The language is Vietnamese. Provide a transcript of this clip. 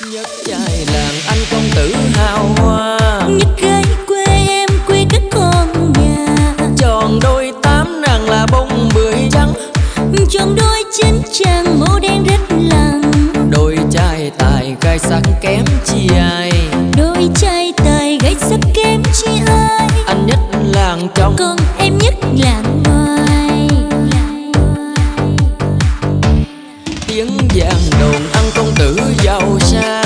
Nhất trai làng anh công tử hào hoa, nhất gái quê em quê các con nhà. tròn đôi tám nàng là bông bưởi trắng, Tròn đôi chín chàng màu đen rất lặng. đôi trai tài gai sắc kém chi ai, Đôi trai tài gái sắc kém chi ai. anh nhất làng trong Còn em nhất làng ngoài. tiếng vàng đồn ăn công tử giàu sang.